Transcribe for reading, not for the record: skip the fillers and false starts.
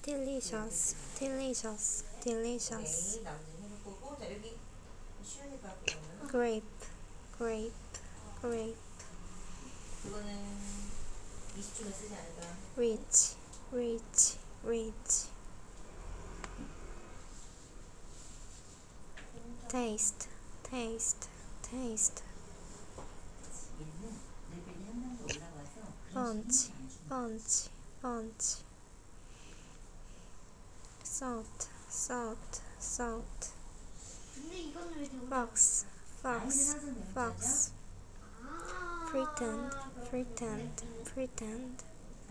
delicious, delicious, delicious. 메인 나머지 해보고 자 여기 쉬우니까 그러면 grape, grape, grape. 그거는 20초는 쓰지 않을까? rich, rich, rich. taste, taste, taste. 얘는 레벨이 한 단계 올라가서 bunch, bunch, bunch. salt, salt, salt. 근데 이거는 왜 대고 fox, fox, fox. pretend, pretend, pretend.